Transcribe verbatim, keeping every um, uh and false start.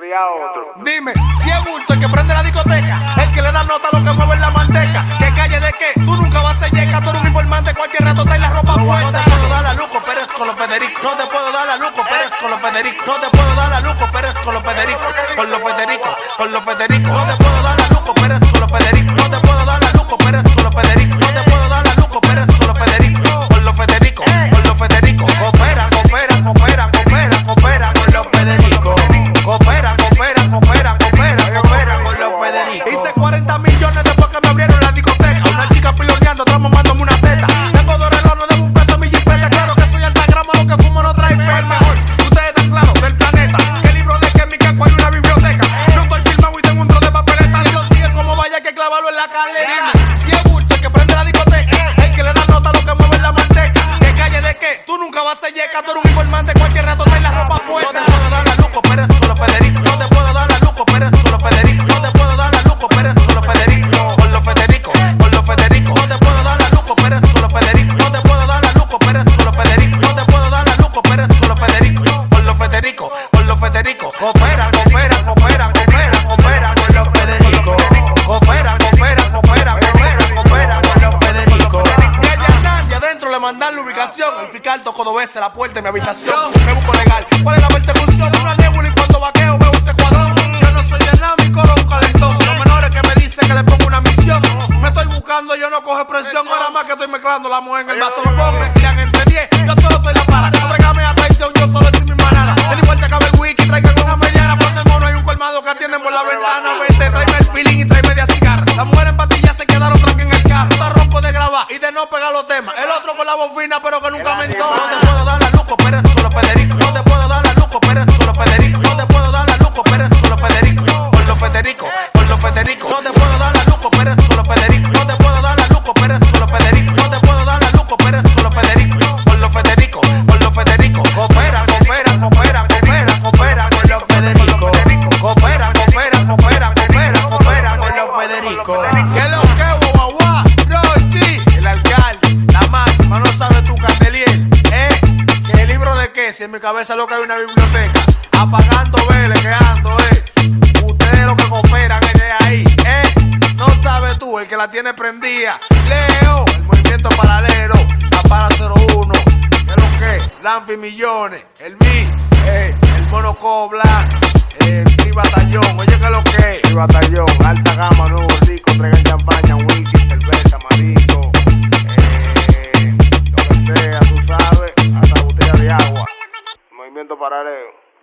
envía otro. Dime, si es bulto el que prende la discoteca, el que le da nota a lo que mueve la manteca. ¿Qué calle de qué? Tú nunca vas a llegar, tú eres un informante, cualquier rato trae la ropa puesta. No te puedo dar la Luco Pérez con los Federico. No te puedo dar la Luco Pérez con los Federico. No te puedo dar la Luco Pérez con los Federico. Con los Federico, con los Federico. No te puedo dar la Luco Pérez con los Federico. No te puedo dar la Luco Pérez con los Federico. No te puedo dar la Luco Pérez con los Federico. Con los Federico, con los Federico. Coopera, coopera, coopera, coopera, coopera con los Federico. Coopera, coopera, coopera, coopera, coopera con los Federico. Hice cuarenta millones después que me abrieron la discoteca. Una chica piloneando, otra mamándome una teta. Tengo dos relojes, no debo un peso a mi jipeta. Claro que soy altagrama, lo que fumo no trae pe. El mejor, ustedes están claros, del planeta. Que libro de química, cual una biblioteca. No estoy filmado y tengo un tro de papeleta. Si lo sigue como vaya, hay que clavarlo en la calera. Si es bulto el que prende la discoteca, el que le da nota a lo que mueve la manteca. ¿Qué calle de qué? Tú nunca vas a llegar, tú eres un informante, cualquier rato trae la ropa puesta. No te puedo dar la Luco Pérez con los Federico. No te puedo dar la Luco Pérez con los Federico. No te puedo dar la Luco Pérez con los Federico. Con los Federico, con los Federico. No te puedo dar la Luco Pérez con los Federico. No te puedo dar la Luco Pérez con los Federico. No te puedo dar la Luco Pérez con los Federico. Con los Federico, con los Federico. Coopera, coopera, coopera, coopera, coopera con los Federico. Coopera, coopera, coopera, coopera, coopera con los Federico. Y allá nadie adentro le mandan la ubicación. El fiscal tocó dos veces la puerta de mi habitación. Me busco legal. ¿Cuál es la persecución? Una nébula y cuando vaqueo veo ese cuadrón. Yo no soy dinámico, no un calentón. Los menores que me dicen que le pongo una misión. Me estoy buscando, yo no coge presión. Ahora más que estoy mezclando la mujer en el vaso. Me tiran entre diez, yo solo soy la para. Trégame a traición, yo solo soy mi manada. Me di vuelta cabe el wiki, traigan una mediana. Ponte el mono, hay un colmado que atienden por la ventana. Vente, tráeme el feeling y tráeme media cigarra. Las mujeres en patillas se quedaron tranquilas en el carro. Está ronco de grabar y de no pegar los temas. El otro con la voz fina, pero que nunca me entona. No te puedo dar la Luco Pérez con los Federico. No te puedo dar la Luco Pérez con los Federico. No te puedo dar la Luco Pérez con los Federico. Con los Federico, con los Federico. No te puedo dar la Luco Pérez con los Federico. No te puedo dar la Luco Pérez con los Federico. No te puedo dar la Luco Pérez con los Federico. Con los Federico, con los Federico. Coopera, coopera, coopera, coopera, coopera con los Federico. Coopera, coopera, coopera, coopera, coopera con los Federico. ¿Qué lo que, guau, Rochi? El alcalde, la máxima, no sabes tu Candelier. ¿Eh? ¿Qué el libro de qué? Si en mi cabeza lo que hay una biblioteca. Apagando veles, que ando, eh. Ustedes los que cooperan, es de ahí, eh. No sabes tú, el que la tiene prendida. Leo, el movimiento paralelo. La para cero uno. ¿Qué lo que? Lanfi Millones. El B, eh. El Mono Cobla. El Tri Batallón.